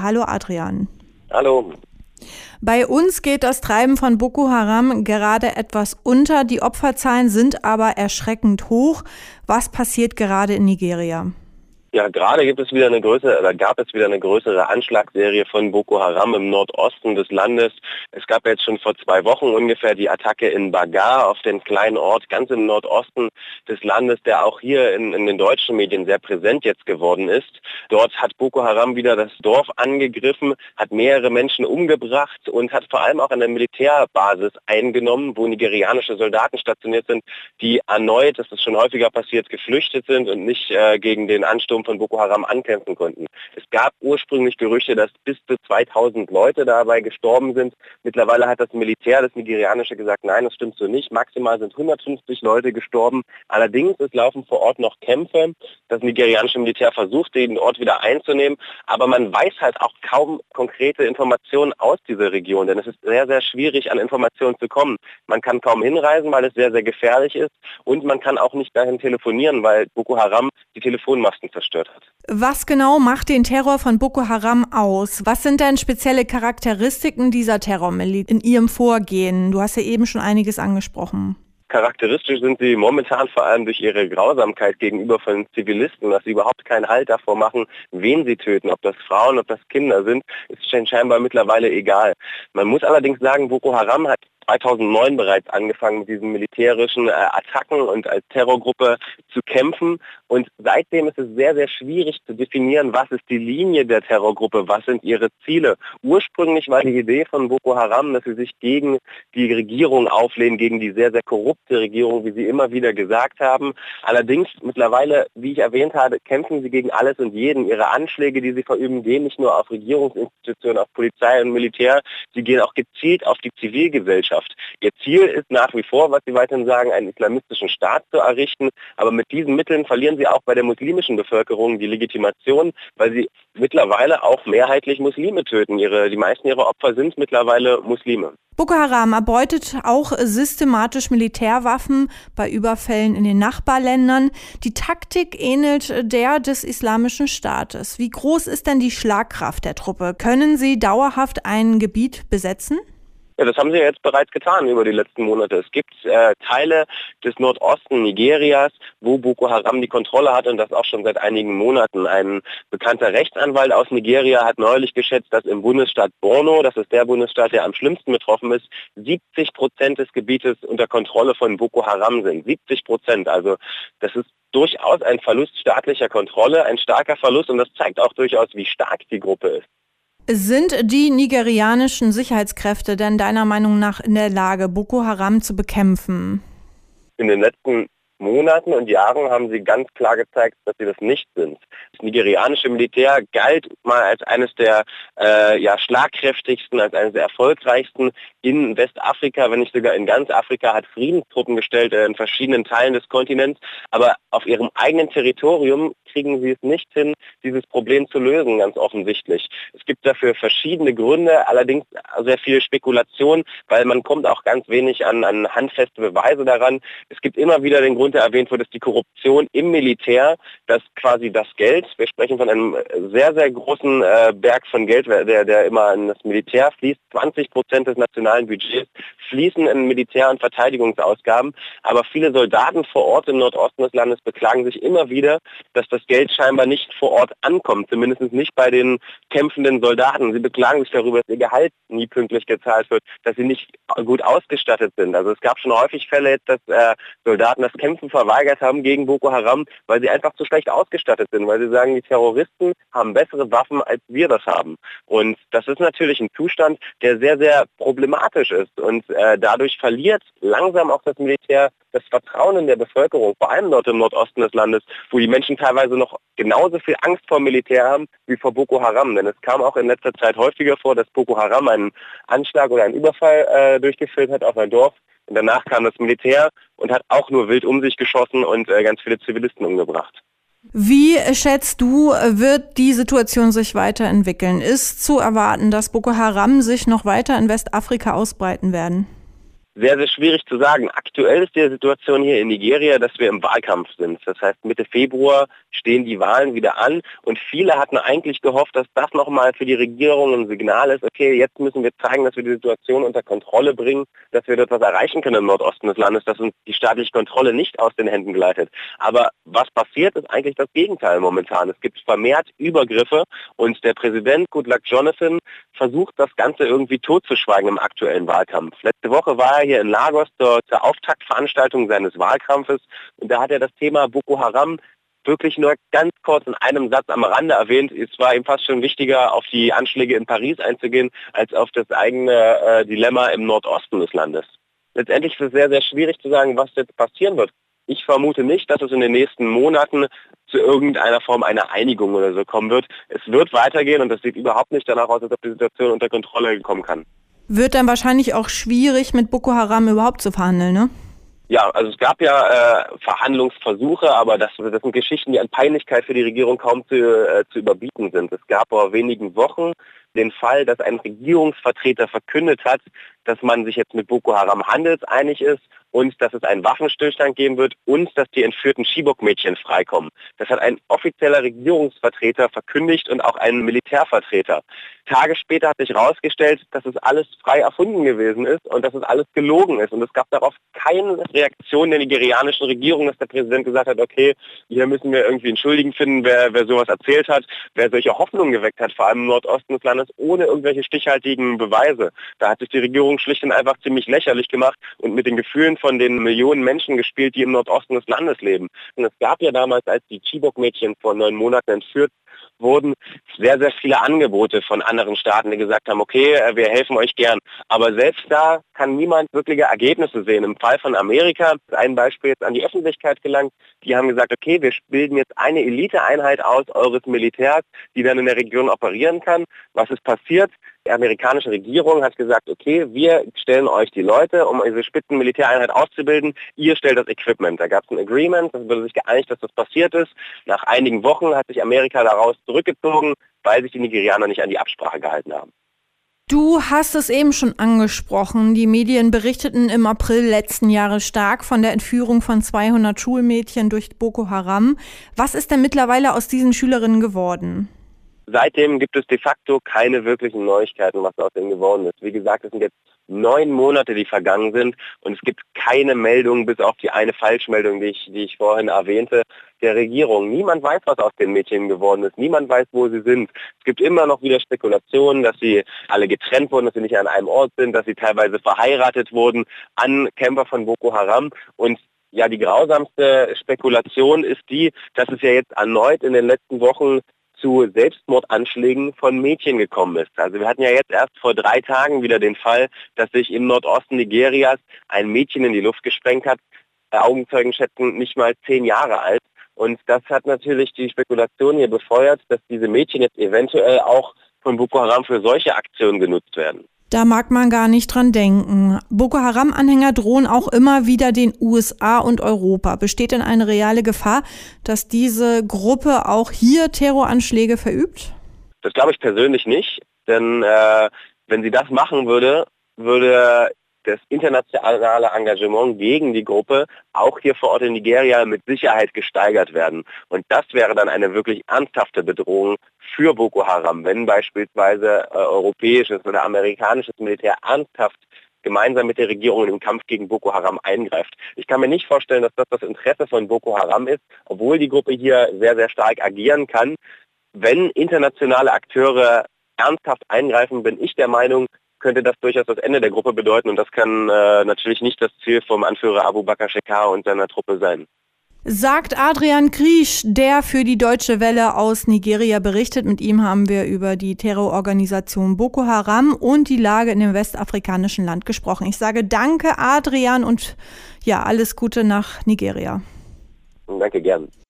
Hallo Adrian. Hallo. Bei uns geht das Treiben von Boko Haram gerade etwas unter. Die Opferzahlen sind aber erschreckend hoch. Was passiert gerade in Nigeria? Ja, gerade gab es wieder eine größere Anschlagsserie von Boko Haram im Nordosten des Landes. Es gab jetzt schon vor 2 Wochen ungefähr die Attacke in Bagar auf den kleinen Ort ganz im Nordosten des Landes, der auch hier in den deutschen Medien sehr präsent jetzt geworden ist. Dort hat Boko Haram wieder das Dorf angegriffen, hat mehrere Menschen umgebracht und hat vor allem auch eine Militärbasis eingenommen, wo nigerianische Soldaten stationiert sind, die erneut, das ist schon häufiger passiert, geflüchtet sind und nicht gegen den Ansturm von Boko Haram ankämpfen konnten. Es gab ursprünglich Gerüchte, dass bis zu 2000 Leute dabei gestorben sind. Mittlerweile hat das Militär, das nigerianische, gesagt, nein, das stimmt so nicht. Maximal sind 150 Leute gestorben. Allerdings, es laufen vor Ort noch Kämpfe. Das nigerianische Militär versucht, den Ort wieder einzunehmen. Aber man weiß halt auch kaum konkrete Informationen aus dieser Region, denn es ist sehr, sehr schwierig, an Informationen zu kommen. Man kann kaum hinreisen, weil es sehr, sehr gefährlich ist. Und man kann auch nicht dahin telefonieren, weil Boko Haram die Telefonmasten zerstört hat. Was genau macht den Terror von Boko Haram aus? Was sind denn spezielle Charakteristiken dieser Terrormiliz in ihrem Vorgehen? Du hast ja eben schon einiges angesprochen. Charakteristisch sind sie momentan vor allem durch ihre Grausamkeit gegenüber von Zivilisten, dass sie überhaupt keinen Halt davor machen, wen sie töten, ob das Frauen, ob das Kinder sind, ist scheinbar mittlerweile egal. Man muss allerdings sagen, Boko Haram hat 2009 bereits angefangen mit diesen militärischen Attacken und als Terrorgruppe zu kämpfen. Und seitdem ist es sehr, sehr schwierig zu definieren, was ist die Linie der Terrorgruppe, was sind ihre Ziele. Ursprünglich war die Idee von Boko Haram, dass sie sich gegen die Regierung auflehnen, gegen die sehr, sehr korrupte Regierung, wie sie immer wieder gesagt haben. Allerdings mittlerweile, wie ich erwähnt habe, kämpfen sie gegen alles und jeden. Ihre Anschläge, die sie verüben, gehen nicht nur auf Regierungsinstitutionen, auf Polizei und Militär, sie gehen auch gezielt auf die Zivilgesellschaft. Ihr Ziel ist nach wie vor, was sie weiterhin sagen, einen islamistischen Staat zu errichten. Aber mit diesen Mitteln verlieren sie auch bei der muslimischen Bevölkerung die Legitimation, weil sie mittlerweile auch mehrheitlich Muslime töten. Die meisten ihrer Opfer sind mittlerweile Muslime. Boko Haram erbeutet auch systematisch Militärwaffen bei Überfällen in den Nachbarländern. Die Taktik ähnelt der des Islamischen Staates. Wie groß ist denn die Schlagkraft der Truppe? Können sie dauerhaft ein Gebiet besetzen? Ja, das haben sie jetzt bereits getan über die letzten Monate. Es gibt Teile des Nordosten Nigerias, wo Boko Haram die Kontrolle hat und das auch schon seit einigen Monaten. Ein bekannter Rechtsanwalt aus Nigeria hat neulich geschätzt, dass im Bundesstaat Borno, das ist der Bundesstaat, der am schlimmsten betroffen ist, 70% des Gebietes unter Kontrolle von Boko Haram sind. 70%. Also das ist durchaus ein Verlust staatlicher Kontrolle, ein starker Verlust und das zeigt auch durchaus, wie stark die Gruppe ist. Sind die nigerianischen Sicherheitskräfte denn deiner Meinung nach in der Lage, Boko Haram zu bekämpfen? In den letzten Monaten und Jahren haben sie ganz klar gezeigt, dass sie das nicht sind. Das nigerianische Militär galt mal als eines der schlagkräftigsten, als eines der erfolgreichsten in Westafrika, wenn nicht sogar in ganz Afrika, hat Friedenstruppen gestellt in verschiedenen Teilen des Kontinents. Aber auf ihrem eigenen Territorium kriegen sie es nicht hin, dieses Problem zu lösen, ganz offensichtlich. Es gibt dafür verschiedene Gründe, allerdings sehr viel Spekulation, weil man kommt auch ganz wenig an handfeste Beweise daran. Es gibt immer wieder den Grund, der erwähnt wird, ist die Korruption im Militär, dass quasi das Geld, wir sprechen von einem sehr, sehr großen Berg von Geld, der immer in das Militär fließt, 20% des nationalen Budgets fließen in Militär- und Verteidigungsausgaben, aber viele Soldaten vor Ort im Nordosten des Landes beklagen sich immer wieder, dass das Geld scheinbar nicht vor Ort ankommt, zumindest nicht bei den kämpfenden Soldaten. Sie beklagen sich darüber, dass ihr Gehalt nie pünktlich gezahlt wird, dass sie nicht gut ausgestattet sind. Also es gab schon häufig Fälle jetzt, dass Soldaten das Kämpfen verweigert haben gegen Boko Haram, weil sie einfach zu schlecht ausgestattet sind, weil sie sagen, die Terroristen haben bessere Waffen, als wir das haben. Und das ist natürlich ein Zustand, der sehr, sehr problematisch ist. Und dadurch verliert langsam auch das Militär das Vertrauen in der Bevölkerung, vor allem dort im Nordosten des Landes, wo die Menschen teilweise noch genauso viel Angst vor dem Militär haben wie vor Boko Haram. Denn es kam auch in letzter Zeit häufiger vor, dass Boko Haram einen Anschlag oder einen Überfall durchgeführt hat auf ein Dorf. Und danach kam das Militär und hat auch nur wild um sich geschossen und ganz viele Zivilisten umgebracht. Wie schätzt du, wird die Situation sich weiterentwickeln? Ist zu erwarten, dass Boko Haram sich noch weiter in Westafrika ausbreiten werden? Sehr, sehr schwierig zu sagen. Aktuell ist die Situation hier in Nigeria, dass wir im Wahlkampf sind. Das heißt, Mitte Februar stehen die Wahlen wieder an und viele hatten eigentlich gehofft, dass das nochmal für die Regierung ein Signal ist, okay, jetzt müssen wir zeigen, dass wir die Situation unter Kontrolle bringen, dass wir dort was erreichen können im Nordosten des Landes, dass uns die staatliche Kontrolle nicht aus den Händen gleitet. Aber was passiert, ist eigentlich das Gegenteil momentan. Es gibt vermehrt Übergriffe und der Präsident Goodluck Jonathan versucht, das Ganze irgendwie totzuschweigen im aktuellen Wahlkampf. Letzte Woche war er hier in Lagos zur Auftaktveranstaltung seines Wahlkampfes und da hat er das Thema Boko Haram wirklich nur ganz kurz in einem Satz am Rande erwähnt. Es war ihm fast schon wichtiger, auf die Anschläge in Paris einzugehen, als auf das eigene Dilemma im Nordosten des Landes. Letztendlich ist es sehr, sehr schwierig zu sagen, was jetzt passieren wird. Ich vermute nicht, dass es in den nächsten Monaten zu irgendeiner Form einer Einigung oder so kommen wird. Es wird weitergehen und das sieht überhaupt nicht danach aus, als ob die Situation unter Kontrolle kommen kann. Wird dann wahrscheinlich auch schwierig, mit Boko Haram überhaupt zu verhandeln, ne? Ja, also es gab ja Verhandlungsversuche, aber das sind Geschichten, die an Peinlichkeit für die Regierung kaum zu überbieten sind. Es gab vor wenigen Wochen den Fall, dass ein Regierungsvertreter verkündet hat, dass man sich jetzt mit Boko Haram handelseinig ist und dass es einen Waffenstillstand geben wird und dass die entführten Chibok-Mädchen freikommen. Das hat ein offizieller Regierungsvertreter verkündigt und auch ein Militärvertreter. Tage später hat sich herausgestellt, dass es alles frei erfunden gewesen ist und dass es alles gelogen ist. Und es gab darauf keine Reaktion der nigerianischen Regierung, dass der Präsident gesagt hat, okay, hier müssen wir irgendwie einen Schuldigen finden, wer sowas erzählt hat, wer solche Hoffnungen geweckt hat, vor allem im Nordosten des Landes, ohne irgendwelche stichhaltigen Beweise. Da hat sich die Regierung schlicht und einfach ziemlich lächerlich gemacht und mit den Gefühlen von den Millionen Menschen gespielt, die im Nordosten des Landes leben. Und es gab ja damals, als die Chibok-Mädchen vor 9 Monaten entführt wurden, sehr, sehr viele Angebote von anderen Staaten, die gesagt haben, okay, wir helfen euch gern. Aber selbst da kann niemand wirkliche Ergebnisse sehen. Im Fall von Amerika ist ein Beispiel jetzt an die Öffentlichkeit gelangt. Die haben gesagt, okay, wir bilden jetzt eine Eliteeinheit aus eures Militärs, die dann in der Region operieren kann. Was ist passiert? Die amerikanische Regierung hat gesagt, okay, wir stellen euch die Leute, um diese Spitzenmilitäreinheit auszubilden. Ihr stellt das Equipment. Da gab es ein Agreement, das wurde sich geeinigt, dass das passiert ist. Nach einigen Wochen hat sich Amerika daraus zurückgezogen, weil sich die Nigerianer nicht an die Absprache gehalten haben. Du hast es eben schon angesprochen. Die Medien berichteten im April letzten Jahres stark von der Entführung von 200 Schulmädchen durch Boko Haram. Was ist denn mittlerweile aus diesen Schülerinnen geworden? Seitdem gibt es de facto keine wirklichen Neuigkeiten, was aus denen geworden ist. Wie gesagt, es sind jetzt 9 Monate, die vergangen sind und es gibt keine Meldung, bis auf die eine Falschmeldung, die ich vorhin erwähnte, der Regierung. Niemand weiß, was aus den Mädchen geworden ist. Niemand weiß, wo sie sind. Es gibt immer noch wieder Spekulationen, dass sie alle getrennt wurden, dass sie nicht an einem Ort sind, dass sie teilweise verheiratet wurden an Kämpfer von Boko Haram. Und ja, die grausamste Spekulation ist die, dass es ja jetzt erneut in den letzten Wochen zu Selbstmordanschlägen von Mädchen gekommen ist. Also wir hatten ja jetzt erst vor 3 Tagen wieder den Fall, dass sich im Nordosten Nigerias ein Mädchen in die Luft gesprengt hat. Augenzeugen schätzen nicht mal 10 Jahre alt. Und das hat natürlich die Spekulation hier befeuert, dass diese Mädchen jetzt eventuell auch von Boko Haram für solche Aktionen genutzt werden. Da mag man gar nicht dran denken. Boko Haram-Anhänger drohen auch immer wieder den USA und Europa. Besteht denn eine reale Gefahr, dass diese Gruppe auch hier Terroranschläge verübt? Das glaube ich persönlich nicht, denn wenn sie das machen würde das internationale Engagement gegen die Gruppe auch hier vor Ort in Nigeria mit Sicherheit gesteigert werden. Und das wäre dann eine wirklich ernsthafte Bedrohung für Boko Haram, wenn beispielsweise europäisches oder amerikanisches Militär ernsthaft gemeinsam mit der Regierung im Kampf gegen Boko Haram eingreift. Ich kann mir nicht vorstellen, dass das Interesse von Boko Haram ist, obwohl die Gruppe hier sehr, sehr stark agieren kann. Wenn internationale Akteure ernsthaft eingreifen, bin ich der Meinung, könnte das durchaus das Ende der Gruppe bedeuten und das kann natürlich nicht das Ziel vom Anführer Abu Bakr Shekau und seiner Truppe sein. Sagt Adrian Kriesch, der für die Deutsche Welle aus Nigeria berichtet. Mit ihm haben wir über die Terrororganisation Boko Haram und die Lage in dem westafrikanischen Land gesprochen. Ich sage danke, Adrian, und ja, alles Gute nach Nigeria. Danke, gern.